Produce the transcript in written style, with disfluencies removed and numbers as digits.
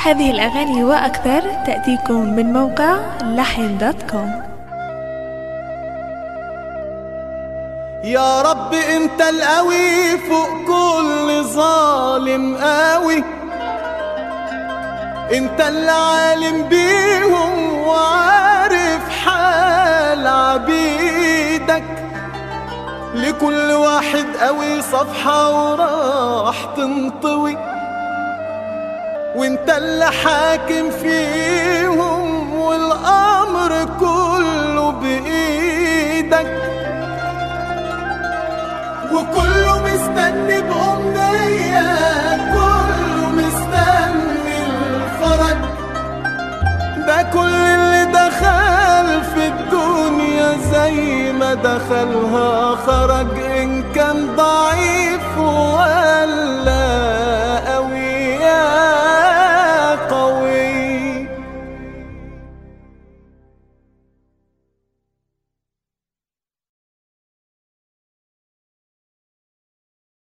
هذه الأغاني وأكثر تأتيكم من موقع لحن.com. يا رب انت القوي فوق كل ظالم قوي، انت اللي عالم بيهم وعارف حال عبيدك، لكل واحد قوي صفحة وراح تنطوي، وانت اللي حاكم فيهم والامر كله بايدك، وكله مستني بأمنية، كله مستني الفرج، ده كل اللي دخل في الدنيا زي ما دخلها خرج.